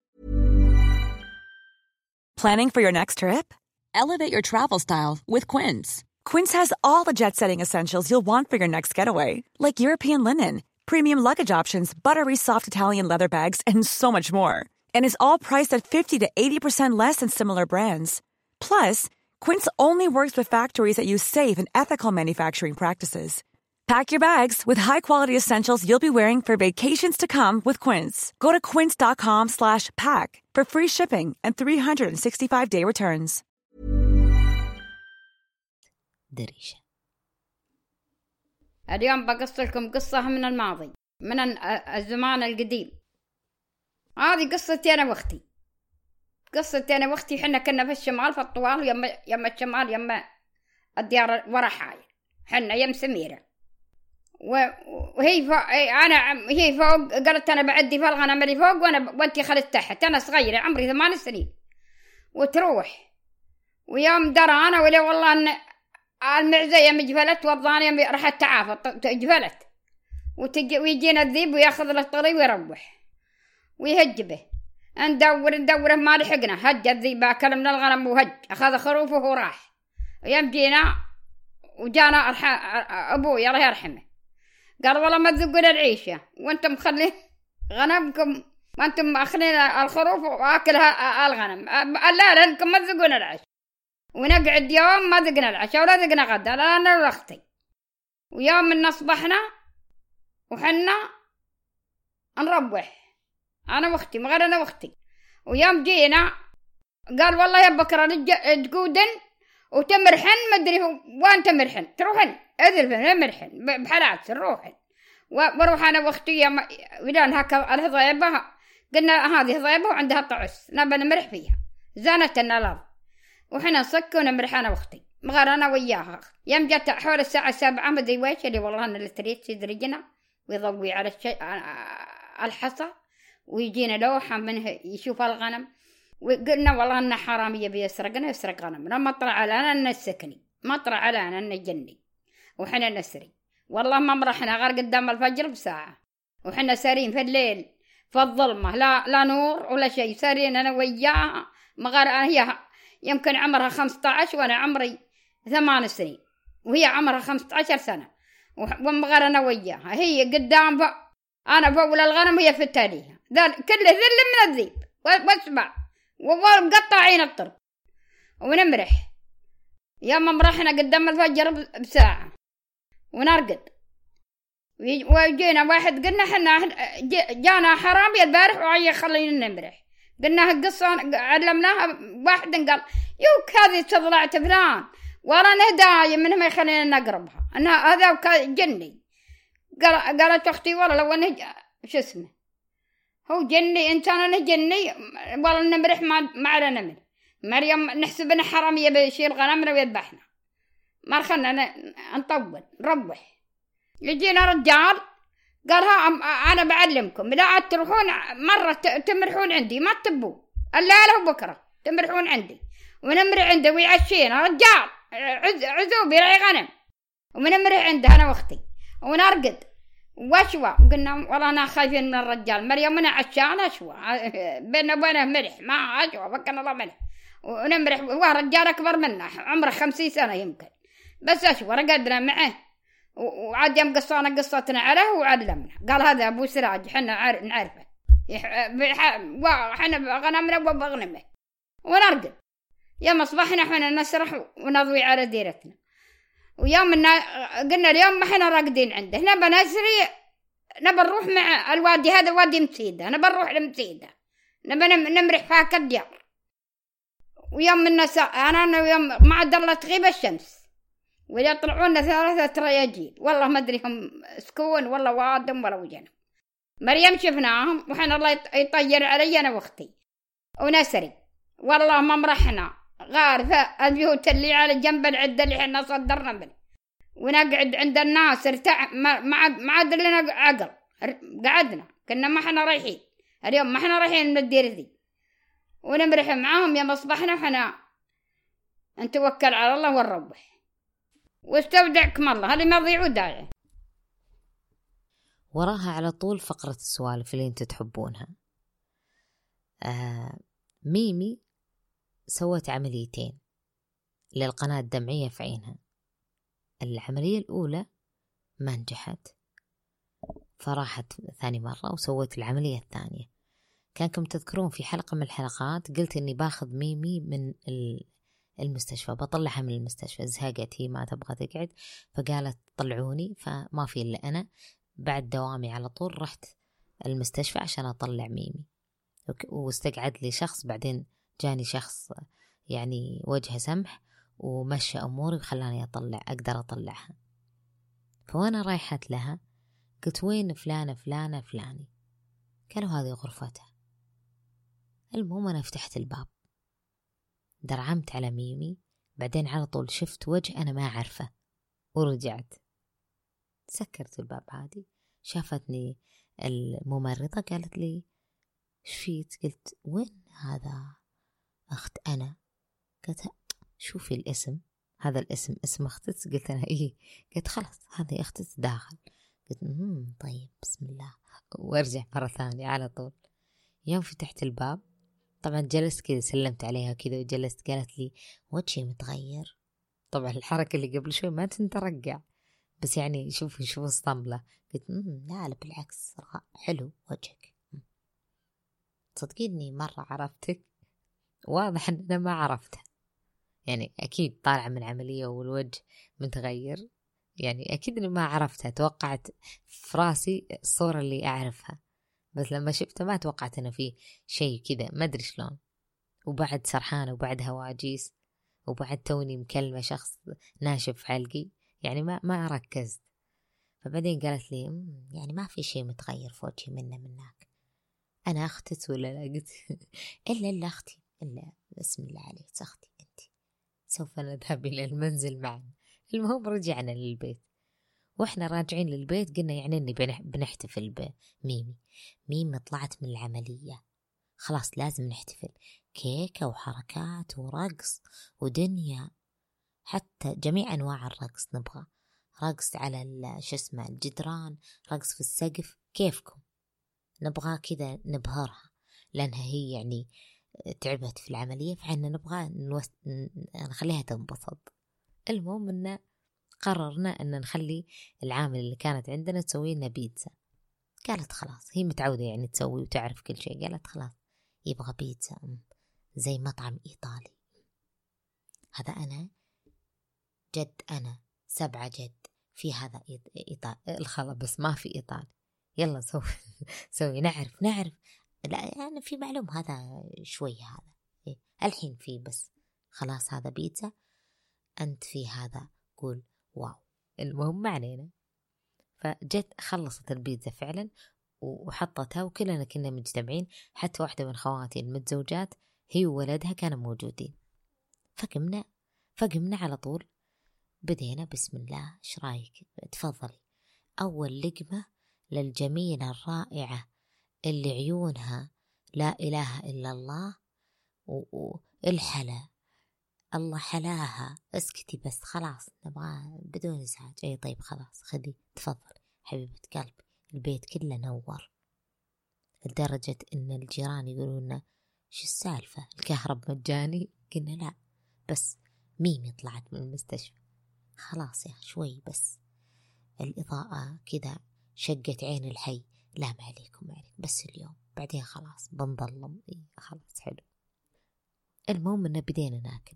Planning for your next trip? Elevate your travel style with Quince. Quince has all the jet-setting essentials you'll want for your next getaway, like European linen, premium luggage options, buttery soft Italian leather bags, and so much more. And is all priced at fifty to eighty percent less than similar brands. Plus, Quince only works with factories that use safe and ethical manufacturing practices. Pack your bags with high-quality essentials you'll be wearing for vacations to come with Quince. Go to quince.com slash pack for free shipping and three hundred sixty-five day returns. دريشة. اليوم بقص لكم قصة من الماضي، من الزمان القديم. هذه قصتي أنا وأختي. قصتي أنا وأختي حنا كنا في الشمال في الطوال، يم يم الشمال يم الديار ورا حاي، حنا يم سميرة. وهي فوق، أنا هي فوق، قالت أنا بعدي في الغنم اللي فوق وأنا وأنتي خلت تحت. أنا صغيرة عمري ثمان سنين. وتروح ويوم درى أنا ولا والله أن المعزة يم جفلت والضاني يم راحت تعافى جفلت، وتجي ويجينا الذيب وياخذ له الطريق ويروح ويهجبه. ندور ندوره ما لحقنا، هج الذيب أكل من الغنم وهج أخذ خروفه وراح. ويوم جينا وجانا أبوي الله يرحمه قال والله ما تذوقون العيشة وانتم خلي غنمكم وانتم أخلين الخروف وأكلها الغنم، لا لا انكم ما تذوقون العيش. ونقعد يوم ما ذقنا العشاء ولا ذقنا غدا، لا أنا ولا أختي. ويوم من أصبحنا وحنا نروح أنا وأختي، مغير أنا وأختي. ويوم جينا قال والله يا بكرة تقودن وتمرحن ما أدري وين تمرحن، تروحن أذل مرحن بحالات نروحن. وروح أنا وأختي ولان هكا الهضيبة، قلنا هذه هضيبة وعندها طعس نبى نمرح فيها، زانت النار وحنا نصك ونمرح أنا وأختي، مغير أنا وياها. يوم جت حول الساعة السابعة ما أدري ويش اللي والله أنا اللي تريد يدرجنا ويضوي على الشيء الحصى ويجينا لوحة منه يشوف الغنم، وقلنا والله إنه حرامية بيسرقنا يسرق غنم. لما طلع علينا إنه السكني، ما طلع علينا إنه جني، وحنا نسري. والله ما مرحنا غير قدام الفجر بساعة، وحنا سارين في الليل في الظلمة، لا لا نور ولا شيء، سارين أنا وياها. مغار هي يمكن عمرها خمسة عشر وأنا عمري ثمان سنين، وهي عمرها خمسة عشر سنة، ومغار أنا وياها. هي قدام ف... أنا فوق الغنم وهي في التاليها، كله ذل من الذيب واسمع ومقطعين الطرق ونمرح. يا ما مرحنا قدام الفجر بساعة ونرقد، وجينا واحد قلنا حنا جانا حرامي البارح وعي خلينا نمرح. قلنا القصة علمناها، واحد قال يوك هذه تطلعت فلان ورانا هدايا منها ما يخلينا نقربها، أنها هذا جني. قال قالت أختي والله لو أنه شو اسمه هو جني إنسان أنا جني والله نمرح ما ما على نمر. مريم نحسب أنه حرامية بيشيل غنمنا ويذبحنا، ما خلنا نطول نروح. يجينا رجال قال ها أنا بعلمكم إذا عاد تروحون مرة تمرحون عندي ما تبوا الليلة وبكرة تمرحون عندي ونمرح عنده ويعشينا. رجال عزوبي رعي غنم ونمرح عنده أنا واختي ونرقد وشوى. قلنا والله أنا خايفين من الرجال. مريم أنا عشان أشوى بيننا وبينه مرح ما أشوى فكنا الله مرح ونمرح. هو رجال أكبر منا عمره خمسين سنة يمكن، بس أشوى رقدنا معه وعاد يوم قصانا قصتنا عليه وعلمنا. قال هذا أبو سراج حنا نعرفه وحنا غنمنا وبغنمه ونرقد. يوم أصبحنا حنا نسرح ونضوي على ديرتنا. ويوم قلنا اليوم ما حنا راقدين عنده، نبى نسري نبى نروح مع الوادي هذا وادي مسيدة، نبى نروح لمسيدة نبى نمرح فاك الديار. ويوم الناس أنا يوم ما عاد الله تغيب الشمس ويطلعون ثلاثة رياجيل والله ما أدري هم سكون والله وادم ولا وجنا. مريم شفناهم وحنا الله يطير علي أنا واختي ونسري والله ما مرحنا غار البيوت اللي على جنب العدة اللي حنا صدرنا منه ونقعد عند الناس ارتاح ما عاد ما عاد لنا عقل. قعدنا كنا ما حنا رايحين اليوم ما حنا رايحين من الدير ذي ونمرح معاهم. يوم أصبحنا حنا نتوكل على الله ونروح واستودعكم الله هذه ما ضيعوا داعي. وراها على طول فقرة السوالف اللي انتوا تحبونها. آه ميمي سوت عمليتين للقناة الدمعية في عينها. العملية الأولى ما نجحت فراحت ثاني مرة وسوت العملية الثانية. كانكم تذكرون في حلقة من الحلقات قلت إني باخذ ميمي من المستشفى بطلعها من المستشفى، زهقت هي ما تبغى تقعد فقالت طلعوني، فما في إلا أنا بعد دوامي على طول رحت المستشفى عشان أطلع ميمي. واستقعد لي شخص بعدين جاني شخص يعني وجهه سمح ومشى أموري وخلاني أطلع أقدر أطلعها. فوانا رايحت لها قلت وين فلانة فلانة فلاني؟ قالوا هذه غرفتها. المهم أنا فتحت الباب درعمت على ميمي بعدين على طول شفت وجه أنا ما أعرفه ورجعت سكرت الباب عادي. شافتني الممرضة قالت لي شفيت؟ قلت وين هذا؟ أخت أنا. قلت شوفي الاسم هذا الاسم اسم أختك؟ قلت أنا إيه. قلت خلاص هذه أختك داخل. قلت مم طيب بسم الله وارجع مرة ثانية على طول. يوم فتحت الباب طبعا جلست كذا سلمت عليها كذا وجلست قالت لي وجهي متغير. طبعا الحركة اللي قبل شوي ما تنترقع بس يعني شوفي شوف الصملة. قلت مم لا لا بالعكس حلو وجهك. تصدقيني مرة عرفتك؟ واضح أن أنا ما عرفتها يعني أكيد طالعة من عملية والوجه متغير يعني أكيد أني ما عرفتها. توقعت في راسي الصورة اللي أعرفها بس لما شفتها ما توقعت أنه في شيء كذا ما أدري شلون. وبعد سرحانة وبعد هواجيس وبعد توني مكلمة شخص ناشف حلقي يعني ما ما ركزت. فبعدين قالت لي يعني ما في شيء متغير في وجهي منه منك. أنا أختك ولا لا؟ قلت إلا إلا أختي إلا بسم الله عليك أختي أنت سوف نذهب إلى المنزل معا. المهم رجعنا للبيت وإحنا راجعين للبيت قلنا يعني إني بنحتفل بميمي. ميمي طلعت من العملية خلاص لازم نحتفل، كيكة وحركات ورقص ودنيا، حتى جميع أنواع الرقص نبغى، رقص على شو اسمه الجدران، رقص في السقف، كيفكم نبغى كذا نبهرها، لأنها هي يعني تعبت في العملية، فعنا نبغى نوس... نخليها تنبسط. المهم إن قررنا أن نخلي العامل اللي كانت عندنا تسوي لنا بيتزا. قالت خلاص، هي متعودة يعني تسوي وتعرف كل شيء، قالت خلاص يبغى بيتزا زي مطعم إيطالي. هذا أنا جد، أنا سبعة جد في هذا إيطالي الخلا، بس ما في إيطالي، يلا سوي سوي نعرف نعرف لا يعني في معلوم هذا شوي هذا إيه؟ الحين في بس خلاص هذا بيتزا، أنت في هذا قول واو. المهم ما علينا، فجت خلصت البيتزا فعلا وحطتها، وكلنا كنا مجتمعين، حتى واحدة من خواتي المتزوجات هي وولدها كانوا موجودين. فقمنا فقمنا على طول، بدينا بسم الله، ايش رايك تفضلي. أول لقمة للجميلة الرائعة اللي عيونها لا إله إلا الله، والحلا الله حلاها، اسكتي بس خلاص نبغى بدون إزعاج. أي طيب خلاص خذي تفضل حبيبة قلبي. البيت كله نور لدرجة إن الجيران يقولون لنا شو السالفة الكهرب مجاني؟ قلنا لا بس ميمي طلعت من المستشفى خلاص يا شوي بس الإضاءة كذا شقت عين الحي، لا ما عليكم ما عليكم بس اليوم، بعدين خلاص بنظلم إيه خلاص حلو. المهم إن بدينا ناكل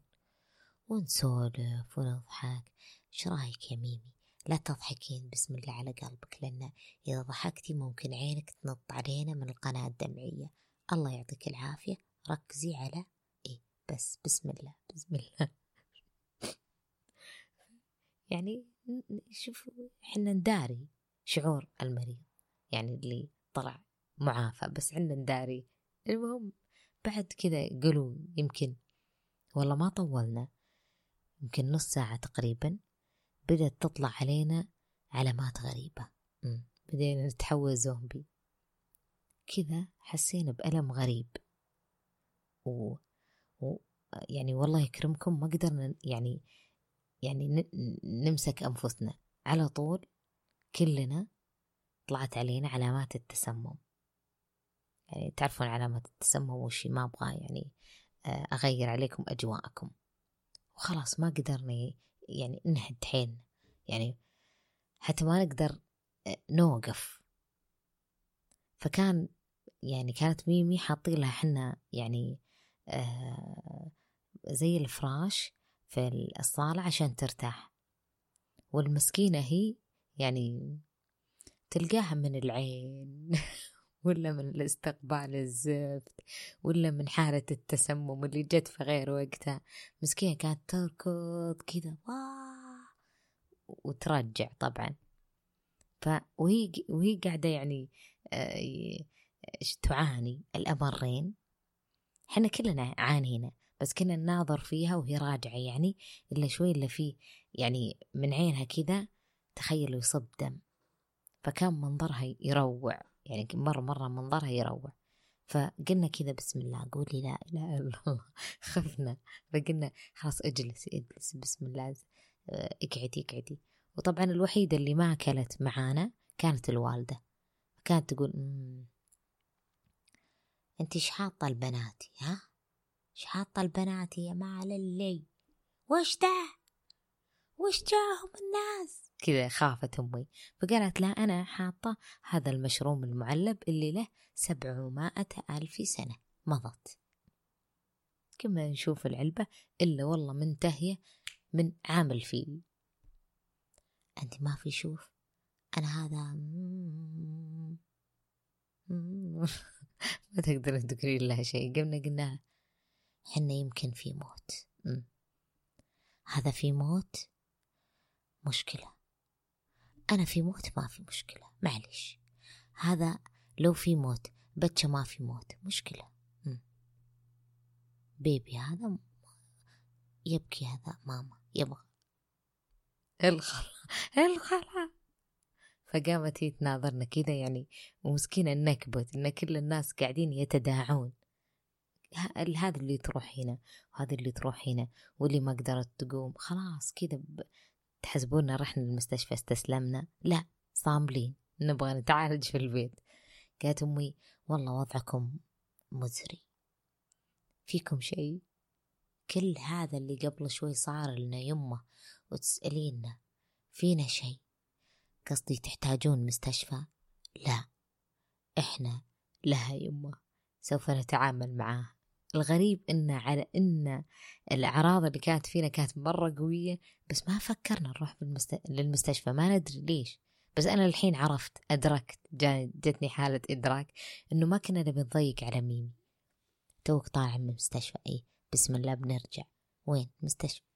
ونسولف ونضحك. ايش رايك يا ميمي؟ لا تضحكين بسم الله على قلبك، لأن إذا ضحكتي ممكن عينك تنط علينا من القناة الدمعية. الله يعطيك العافية، ركزي على إيه بس بسم الله بسم الله. يعني شوف إحنا نداري شعور المريض، يعني اللي طلع معافى، بس عندنا نداري. المهم بعد كذا قالوا يمكن والله ما طولنا، يمكن نص ساعة تقريبا، بدأت تطلع علينا علامات غريبة، م. بدينا نتحول زومبي كذا، حسينا بألم غريب و... و... يعني والله يكرمكم ما قدرنا يعني يعني ن... نمسك أنفسنا على طول، كلنا طلعت علينا علامات التسمم. يعني تعرفون علامات التسمم وشي، ما أبغى يعني أغير عليكم أجواءكم، وخلاص ما قدرنا يعني نهد حين، يعني حتى ما نقدر نوقف. فكان يعني كانت ميمي حاطين لها حنا يعني آه زي الفراش في الصالة عشان ترتاح، والمسكينة هي يعني تلقاها من العين ولا من الاستقبال الزفت ولا من حالة التسمم اللي جت في غير وقتها. مسكينة كانت تركض كذا واه وترجع طبعا. ف وهي وهي قاعدة يعني آه تعاني الأمرين، حنا كلنا عانينا، بس كنا نناظر فيها وهي راجعة يعني إلا شوي إلا فيه يعني من عينها كذا تخيلوا يصب دم. فكان منظرها يروع، يعني مرة مرة منظرها يروع. فقلنا كذا بسم الله، قولي لا إله إلا الله. خفنا فقلنا خلاص اجلسي اجلسي بسم الله، اقعدي اقعدي. وطبعا الوحيدة اللي ما أكلت معانا كانت الوالدة، كانت تقول مم. انتي شحاطة البناتي ها شحاطة البناتي يا مال اللي وش ده وش جاهم الناس كذا. خافت أمي فقالت لا أنا حاطة هذا المشروم المعلب اللي له سبعمائة ألف سنة مضت. كما نشوف العلبة إلا والله منتهية من عامل فيه. أنت ما في شوف أنا هذا ما تقدر تقولي لها شيء. قمنا قلنا حنا يمكن في موت، مم. هذا في موت مشكلة، أنا في موت ما في مشكلة معلش، هذا لو في موت بتشا ما في موت مشكلة. مم. بيبي هذا يبكي، هذا ماما يبغى الخلا الخلا فقامت هي تناظرنا كذا يعني، ومسكينة النكبت إن كل الناس قاعدين يتداعون، هذا اللي تروح هنا وهذا اللي تروح هنا واللي ما قدرت تقوم. خلاص كذا ب... تحسبونا رحنا المستشفى استسلمنا؟ لا، صاملين نبغى نتعالج في البيت. قالت أمي والله وضعكم مزري، فيكم شيء؟ كل هذا اللي قبل شوي صار لنا يمه وتسألينا فينا شيء؟ قصدي تحتاجون مستشفى؟ لا، إحنا لها يمه سوف نتعامل معاه. الغريب إن على إن الأعراض اللي كانت فينا كانت مرة قوية، بس ما فكرنا نروح بالمست... للمستشفى، ما ندري ليش. بس أنا الحين عرفت، أدركت، جاتني حالة إدراك إنه ما كنا نبي نضيق على ميمي. توك طالع من المستشفى، أي بسم الله بنرجع. وين مستشفى؟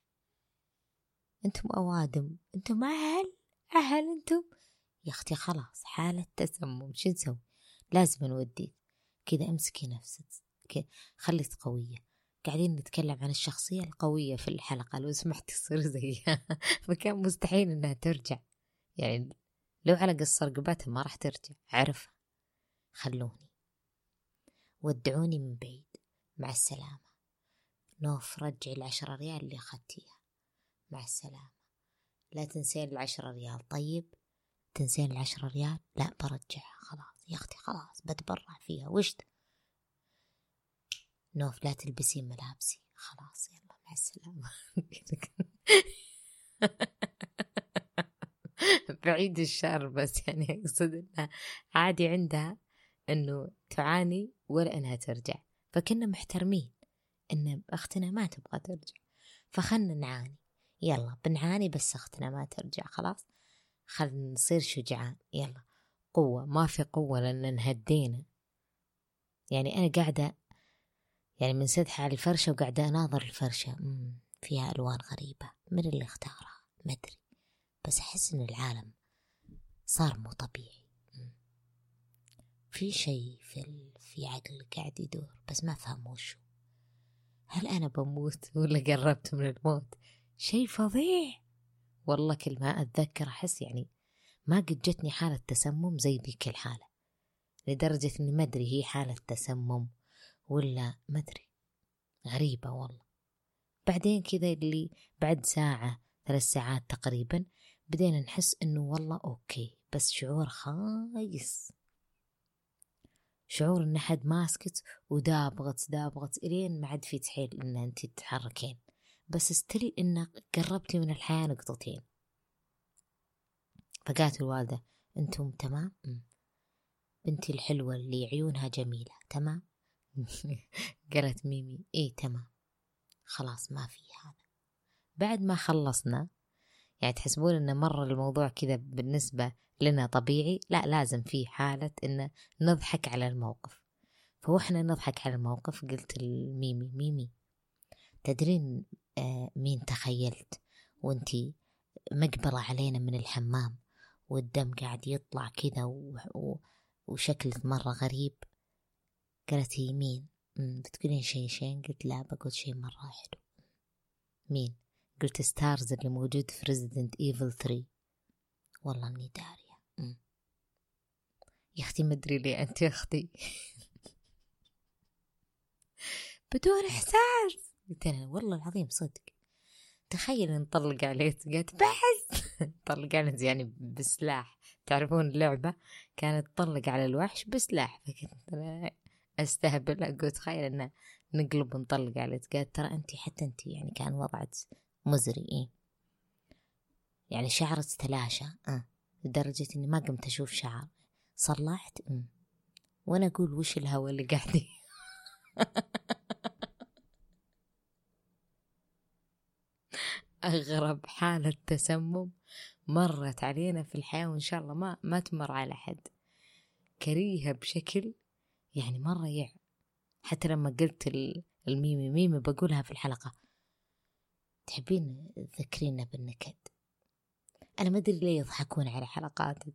أنتم أوادم، أنتم أهل أهل أنتم يا أختي. خلاص حالة تسمم، شو نسوي؟ لازم نوديك كذا. امسكي نفسك، خليك قوية. قاعدين نتكلم عن الشخصية القوية في الحلقة، لو سمحت تصير زيها. فكان مستحيل إنها ترجع، يعني لو على قص رقبتها ما راح ترجع. عرفها. خلوني، ودعوني من بعيد، مع السلامة. نوف رجعي العشرة ريال اللي أخذتيها، مع السلامة. لا تنسين العشرة ريال. طيب تنسين العشرة ريال؟ لا برجعها. خلاص يا أختي خلاص بتبرع فيها. وش ده؟ نوف لا تلبسين ملابسي. خلاص يلا مع السلامة. بعيد الشر، بس يعني أقصد إنها عادي عندها إنه تعاني ولا إنها ترجع. فكنا محترمين إن أختنا ما تبغى ترجع، فخلنا نعاني. يلا بنعاني بس أختنا ما ترجع. خلاص خلنا نصير شجعان. يلا قوة، ما في قوة لأن انهدينا. يعني أنا قاعدة يعني من سدحة على الفرشة وقاعدة أناظر الفرشة، مم. فيها ألوان غريبة، من اللي اختارها ما أدري، بس أحس إن العالم صار مو طبيعي. مم. في شيء في ال... في عقل قاعد يدور، بس ما فهم وشو. هل أنا بموت ولا قربت من الموت؟ شيء فظيع والله. كل ما أتذكر أحس يعني ما قد جتني حالة تسمم زي ذيك الحالة، لدرجة إني ما أدري هي حالة تسمم ولا ما أدري. غريبة والله. بعدين كذا اللي بعد ساعة ثلاث ساعات تقريبا بدينا نحس إنه والله أوكي، بس شعور خايس، شعور إن حد ماسكت ودابغت دابغت إلين ما عاد في تحيل إن أنت تتحركين، بس استل إن قربتي من الحياة نقطتين. فقالت الوالدة أنتم تمام؟ بنتي الحلوة اللي عيونها جميلة تمام؟ قالت ميمي إيه تمام. خلاص ما في هذا. بعد ما خلصنا يعني تحسبون إن مرة الموضوع كذا بالنسبة لنا طبيعي؟ لا، لازم في حالة إن نضحك على الموقف. فوحنا نضحك على الموقف قلت الميمي ميمي تدرين آه مين تخيلت وانتي مقبلة علينا من الحمام والدم قاعد يطلع كذا وشكلك مرة غريب؟ قالت هي مين؟ بتقولين شيء شيء؟ قلت لا بقول شيء مرة حلو. مين؟ قلت ستارز اللي موجود في ريزيدنت ايفل ثري. والله اني دارية. مم. يا اختي مدري لي انت يا اختي. بدون احساس. قلت انا والله العظيم صدق. تخيل نطلق عليه. قالت بس طلق عليه يعني بسلاح. تعرفون اللعبة كانت تطلق على الوحش بسلاح، فكنت انا استهبل اقول تخيل ان نقلب ونطلق عليه. قالت ترى انت حتى انت يعني كان وضعك مزري. إيه؟ يعني شعرت تلاشى أه. لدرجة إني ما قمت أشوف شعر. صلحت أم. وأنا أقول وش الهوى اللي قاعد. أغرب حالة تسمم مرت علينا في الحياة، وإن شاء الله ما ما تمر على حد. كريهة بشكل يعني مرة يع. حتى لما قلت الميمي ميمي بقولها في الحلقة، تحبين تذكرينا بالنكد؟ أنا ما أدري ليه يضحكون على حلقاتك.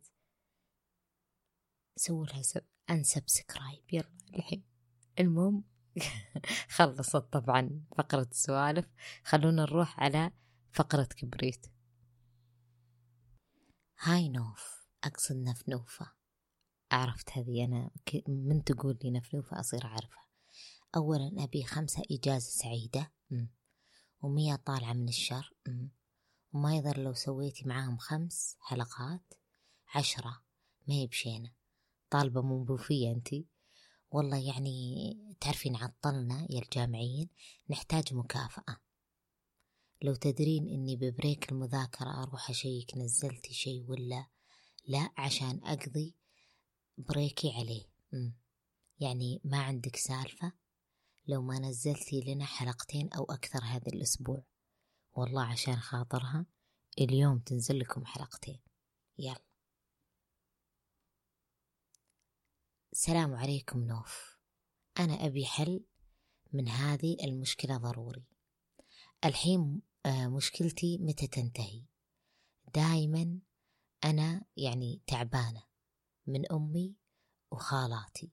سووا لها سب... أنسبسكرايب يلا الحين. المهم خلصت طبعا فقرة السوالف، خلونا نروح على فقرة كبريت. هاي نوف، أقصد نفنوفة. عرفت هذه أنا من تقول لي نفنوفة أصير أعرفها. أولا أبي خمسة إجازة سعيدة، ومية طالعة من الشر، وما يضر لو سويتي معاهم خمس حلقات عشرة ما يبشينا. طالبة منبوفية أنتي والله، يعني تعرفين عطلنا يا الجامعيين، نحتاج مكافأة. لو تدرين إني ببريك المذاكرة أروح أشيك نزلتي شيء ولا لا، عشان أقضي بريكي عليه. م. يعني ما عندك سالفة لو ما نزلتي لنا حلقتين أو أكثر هذا الأسبوع؟ والله عشان خاطرها اليوم تنزل لكم حلقتين. يلا. السلام عليكم نوف، أنا أبي حل من هذه المشكلة ضروري. الحين مشكلتي متى تنتهي؟ دايما أنا يعني تعبانة من أمي وخالاتي،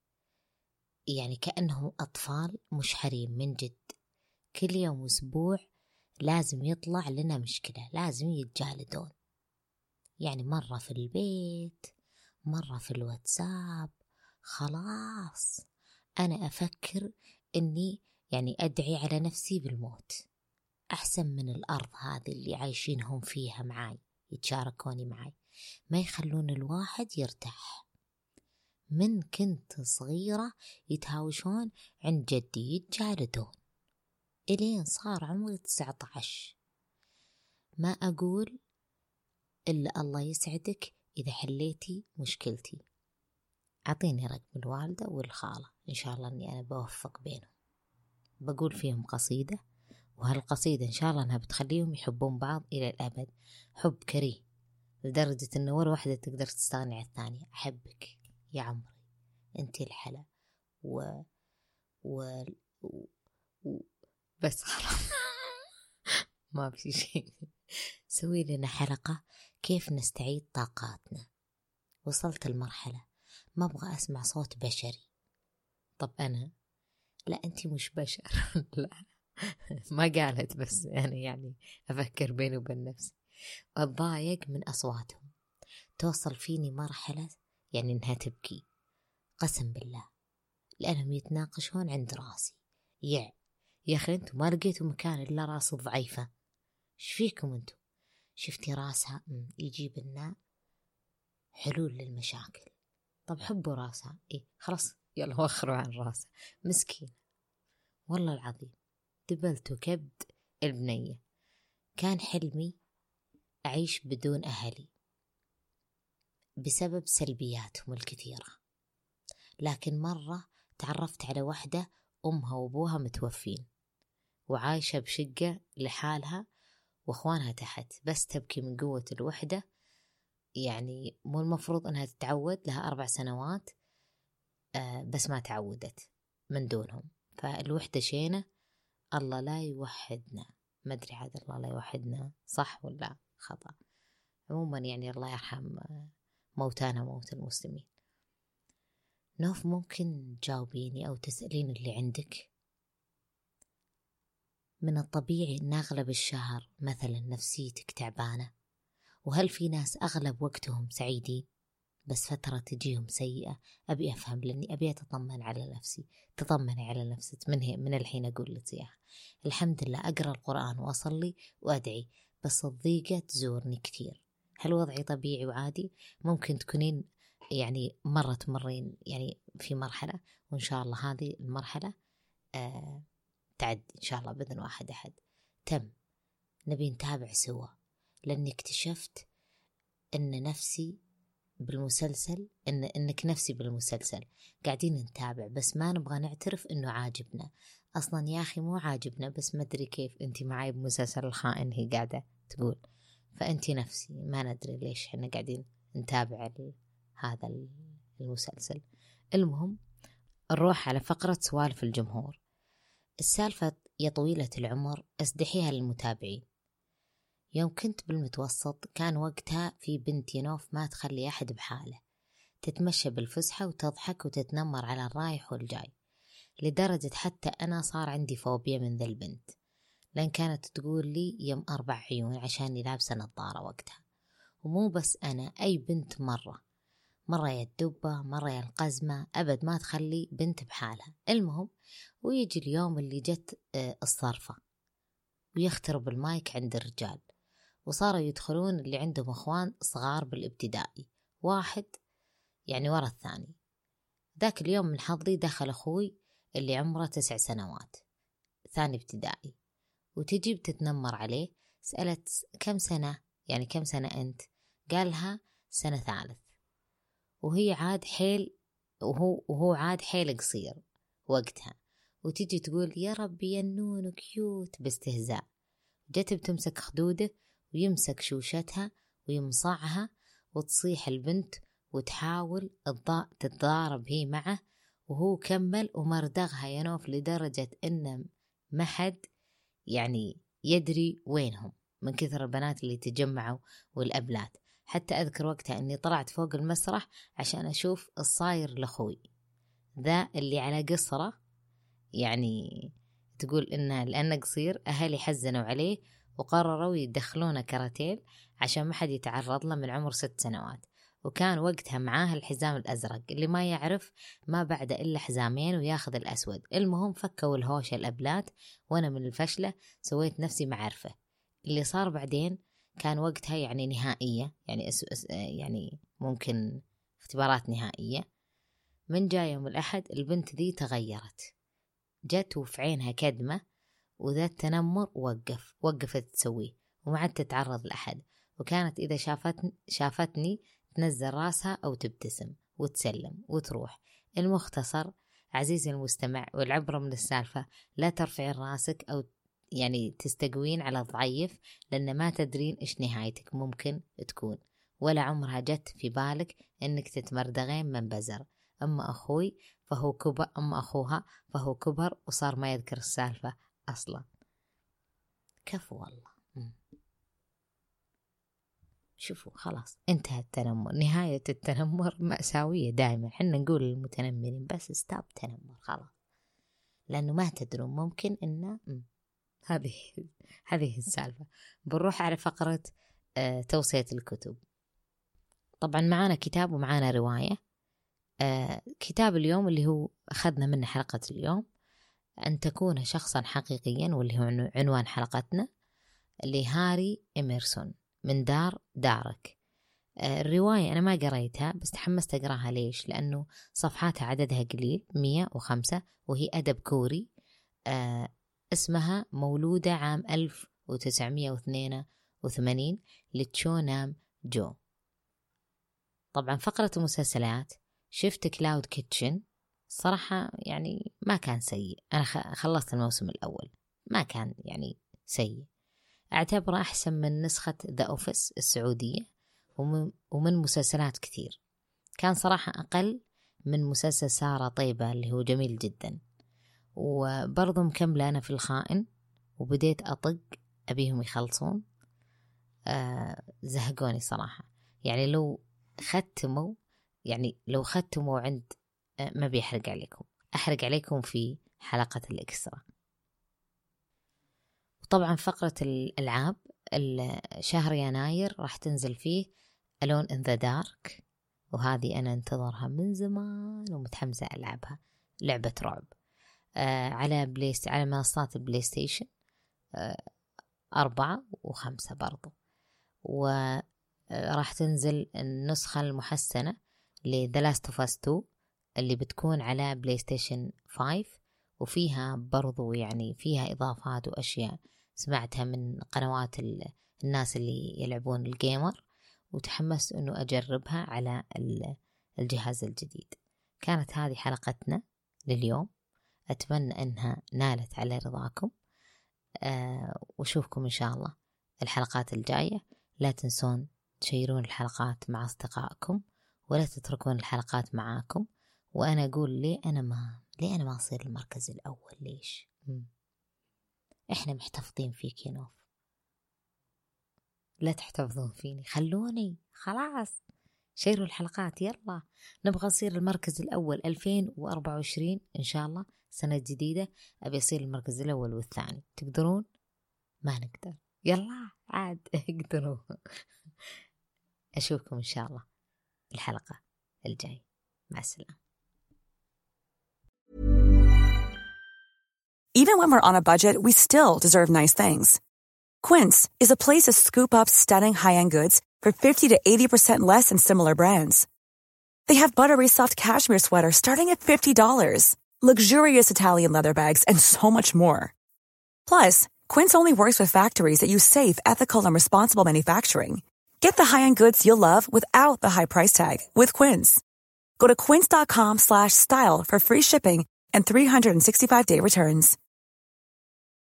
يعني كأنهم أطفال مش حريم من جد. كل يوم أسبوع لازم يطلع لنا مشكلة، لازم يتجالدون، يعني مرة في البيت مرة في الواتساب. خلاص أنا أفكر إني يعني أدعي على نفسي بالموت أحسن من الأرض هذه اللي عايشينهم فيها معاي، يتشاركوني معاي، ما يخلون الواحد يرتاح. من كنت صغيرة يتهاوشون عند جدي يتجالدون إلين صار عمري تسعة عشر. ما أقول إلا الله يسعدك إذا حليتي مشكلتي. أعطيني رقم الوالدة والخالة، إن شاء الله أني أنا بوفق بينهم. بقول فيهم قصيدة، وهالقصيدة إن شاء الله أنها بتخليهم يحبون بعض إلى الأبد، حب كريه لدرجة أنه ولا واحدة تقدر تستغني عن الثانية. أحبك يا عمري، أنتي الحلا و... و... و... و... بس خلاص ما في شيء. سوي لنا حلقة كيف نستعيد طاقاتنا. وصلت المرحلة ما أبغى أسمع صوت بشري. طب أنا لا، أنتي مش بشر لا ما قالت، بس أنا يعني أفكر بيني وبين نفسي. أتضايق من أصواتهم، توصل فيني مرحلة يعني إنها تبكي قسم بالله، لأنهم يتناقشون عند راسي. يع يا أخي أنتم ما لقيتوا مكان إلا راس ضعيفة، إيش فيكم أنتم؟ شفتي راسها يجيب لنا حلول للمشاكل. طب حبوا راسها، إيه خلاص يلا وخروا عن راسها. مسكين والله العظيم، دبلت كبد البنية. كان حلمي أعيش بدون أهلي بسبب سلبياتهم الكثيرة، لكن مرة تعرفت على واحدة أمها وأبوها متوفين وعايشة بشقة لحالها وأخوانها تحت، بس تبكي من قوة الوحدة. يعني مو المفروض أنها تتعود، لها أربع سنوات آه بس ما تعودت من دونهم. فالوحدة شينة، الله لا يوحدنا. ما أدري عاد الله لا يوحدنا صح ولا خطأ. عموما يعني الله يرحم موتانا موت المسلمين. نوف ممكن تجاوبيني أو تسألين اللي عندك؟ من الطبيعي أن أغلب الشهر مثلا نفسيتك تعبانة، وهل في ناس أغلب وقتهم سعيدين بس فترة تجيهم سيئة؟ أبي أفهم، لأني أبي أتطمن على نفسي. تطمني على نفسك من, من الحين أقول لك إياها. الحمد لله أقرأ القرآن وأصلي وأدعي، بس الضيقة تزورني كثير. هل وضعي طبيعي وعادي؟ ممكن تكونين يعني مرة تمرين يعني في مرحلة، وإن شاء الله هذه المرحلة آه تعد إن شاء الله بإذن واحد أحد. تم نبي نتابع سوا، لأني اكتشفت أن نفسي بالمسلسل إن إنك نفسي بالمسلسل قاعدين نتابع، بس ما نبغى نعترف إنه عاجبنا أصلا. يا أخي مو عاجبنا، بس ما أدري كيف أنتي معي بمسلسل الخائن هي قاعدة تقول، فأنتي نفسي ما ندري ليش إحنا قاعدين نتابع هذا المسلسل. المهم نروح على فقرة سوالف الجمهور. السالفة يا طويلة العمر أسدحيها للمتابعين. يوم كنت بالمتوسط كان وقتها في بنت ينوف ما تخلي أحد بحاله، تتمشى بالفسحة وتضحك وتتنمر على الرايح والجاي، لدرجة حتى أنا صار عندي فوبيا من ذا البنت، لأن كانت تقول لي يم أربع عيون عشاني لابسة نظارة وقتها، ومو بس أنا، أي بنت مرة مرة يا الدبة مرة يا القزمة، أبد ما تخلي بنت بحالها. المهم ويجي اليوم اللي جت الصرفة ويخترب المايك عند الرجال، وصاروا يدخلون اللي عندهم أخوان صغار بالابتدائي، واحد يعني ورا الثاني. ذاك اليوم من حظي دخل أخوي اللي عمره تسع سنوات ثاني ابتدائي، وتجي بتتنمر عليه. سألت كم سنة، يعني كم سنة أنت؟ قالها سنة ثالث، وهي عاد حيل وهو, وهو عاد حيل قصير وقتها، وتجي تقول يا ربي يا نون كيوت باستهزاء. جت بتمسك خدوده ويمسك شوشتها ويمصعها، وتصيح البنت وتحاول تتضارب هي معه، وهو كمل ومردغها يا نوف لدرجة إن ما حد يعني يدري وينهم من كثر البنات اللي تجمعوا والأبلات. حتى أذكر وقتها أني طلعت فوق المسرح عشان أشوف الصاير لأخوي ذا اللي على قصرة، يعني تقول إنه لأنه قصير أهلي حزنوا عليه وقرروا يدخلونه كاراتيل عشان ما حد يتعرض له من عمر ست سنوات. وكان وقتها معاه الحزام الأزرق، اللي ما يعرف ما بعد إلا حزامين وياخذ الأسود. المهم فكوا الهوشة الأبلات، وأنا من الفشلة سويت نفسي معرفة. اللي صار بعدين كان وقتها يعني نهائية، يعني أس أس يعني ممكن اختبارات نهائية. من جاء يوم الأحد البنت ذي تغيرت، جت وفي عينها كدمة، وذا التنمر وقف وقفت تسويه وما عاد تتعرض لأحد. وكانت إذا شافتني, شافتني تنزل راسها أو تبتسم وتسلم وتروح. المختصر عزيزي المستمع والعبرة من السالفة، لا ترفعين راسك أو يعني تستقوين على الضعيف، لأن ما تدرين إيش نهايتك ممكن تكون، ولا عمرها جت في بالك إنك تتمردغين من بزر. أما أخوي فهو كبر أما أخوها فهو كبر وصار ما يذكر السالفة أصلا. كفو والله. م. شوفوا خلاص انتهى التنمر، نهاية التنمر مأساوية دائما. حنا نقول للمتنمرين بس ستاب تنمر خلاص، لأنه ما تدرون ممكن إنه م. هذه هذه السالفة. بنروح على فقرة آه توصية الكتب. طبعا معانا كتاب ومعانا رواية. آه كتاب اليوم اللي هو أخذنا منه حلقة اليوم، أن تكون شخصا حقيقيا، واللي هو عنوان حلقتنا، لهاري إميرسون من دار دارك. آه الرواية أنا ما قريتها بس تحمست أقراها. ليش؟ لأنه صفحاتها عددها قليل مية وخمسة، وهي أدب كوري. آه اسمها مولودة عام ألف وتسعمية واثنين وثمانين لتشو نام جو. طبعا فقرة المسلسلات شفت كلاود كيتشن، صراحة يعني ما كان سيء. أنا خلصت الموسم الأول، ما كان يعني سيء، أعتبره أحسن من نسخة ذا أوفيس السعودية ومن, ومن مسلسلات كثير. كان صراحة أقل من مسلسل سارة طيبة اللي هو جميل جدا. وبرضو مكملة أنا في الخائن، وبديت أطق أبيهم يخلصون. آه زهقوني صراحة. يعني لو ختموا يعني لو ختموا عند آه ما بيحرق عليكم، أحرق عليكم في حلقة الإكسترا. وطبعا فقرة الألعاب، شهر يناير راح تنزل فيه Alone in the Dark، وهذه أنا انتظرها من زمان ومتحمسة ألعبها. لعبة رعب آه على بليست على منصات البلاي ستيشن آه أربعة وخمسة برضو. وراح تنزل النسخة المحسنة ل The Last of Us تو اللي بتكون على بلاي ستيشن خمسة، وفيها برضو يعني فيها إضافات وأشياء سمعتها من قنوات الناس اللي يلعبون الجيمر، وتحمست أنه أجربها على الجهاز الجديد. كانت هذه حلقتنا لليوم، أتمنى أنها نالت على رضاكم. أه وشوفكم إن شاء الله الحلقات الجاية. لا تنسون تشيرون الحلقات مع أصدقائكم، ولا تتركون الحلقات معاكم. وأنا أقول ليه أنا ما ليه أنا ما أصير المركز الأول؟ ليش؟ مم. إحنا محتفظين فيك يا نوف، لا تحتفظون فيني، خلوني خلاص. شيروا الحلقات يلا، نبغى نصير المركز الأول. ألفين وأربعة وعشرين إن شاء الله سنة جديدة أبي أصير المركز الأول والثاني. تقدرون؟ ما نقدر، يلا عاد اقدروا. أشوفكم إن شاء الله الحلقة الجاي. مع السلامة. Even when we're on a budget, we still deserve nice things. Quince is a place to scoop up stunning high-end goods for fifty to eighty percent less than similar brands. They have buttery soft cashmere sweaters starting at fifty dollars, luxurious Italian leather bags, and so much more. Plus, Quince only works with factories that use safe, ethical, and responsible manufacturing. Get the high-end goods you'll love without the high price tag with Quince. Go to quince.com slash style for free shipping and three hundred sixty-five day returns.